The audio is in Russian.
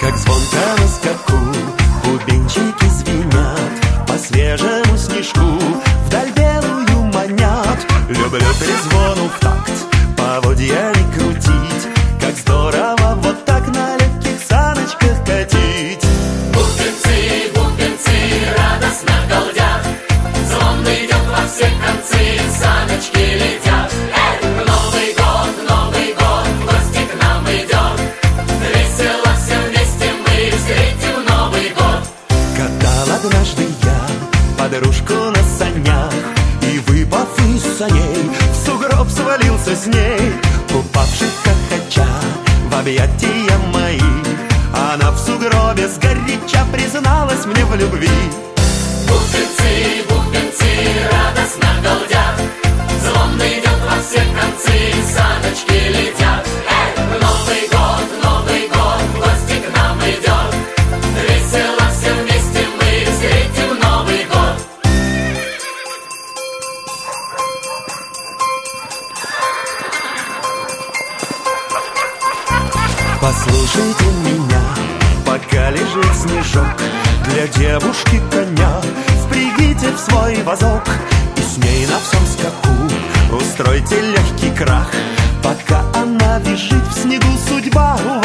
Как звонко на скаку бубенчики звенят, по свежему снежку вдаль белую манят. Люблю перезвону в такт, поводьями крутить. Как здорово вот так на легких саночках катить. Бубенцы, бубенцы радостно галдят, звон идет во все концы, саночки летят. Новый год, в гости к нам идет, весело все вместе мы встретим Новый год. Катал однажды я подружку на санях, и, выпав из саней, в сугроб свалился с ней. Упавших хохоча в объятия мои, она в сугробе сгоряча призналась мне в любви. Бубенцы, бубенцы радостно галдят, звон идет во все концы, саночки летят. Новый год, в гости к нам идет, весело все вместе мы встретим Новый год. Послушайте меня, пока лежит снежок, для девушки коня впрягите в свой вазок, и с ней на всем скаку устройте легкий крах. Пока она визжит в снегу, судьба у